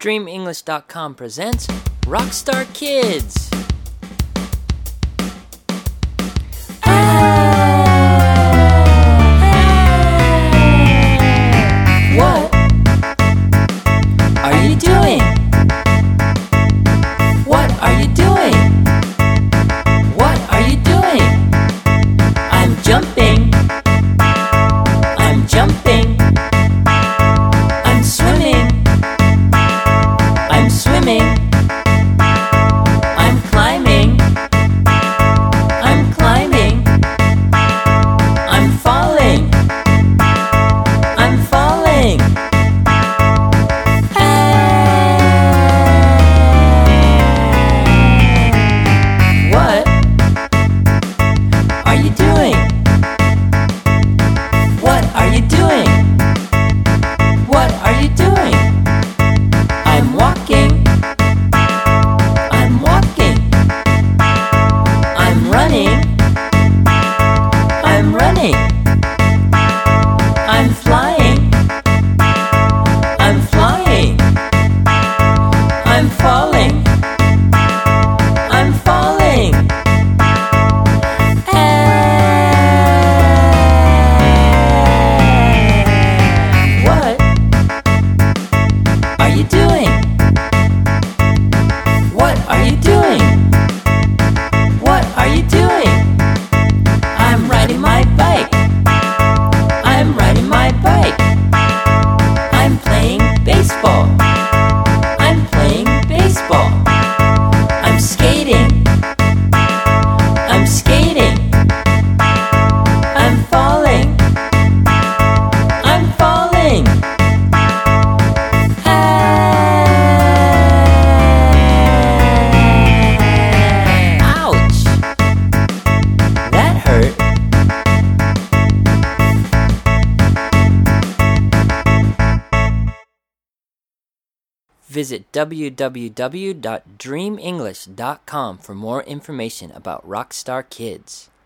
DreamEnglish.com presents Rockstar Kids. What are you doing? What are you doing? What are you doing? I'm jumping. I'm jumping. I'm swimming. I'm swimming. I'm climbing. I'm climbing. I'm falling. I'm falling. What are you doing? What are you doing? What are you doing? I'm walking. I'm walking. I'm running. I'm running. I'm flying. I'm flying. I'm falling. I'm falling. What are you doing? What are you doing? What are you doing? I'm riding my bike. I'm riding my bike. I'm playing baseball. I'm playing baseball. I'm skating. I'm skating. I'm falling. I'm falling. Ouch! That hurt. Visit www.dreamenglish.com for more information about Rockstar Kids.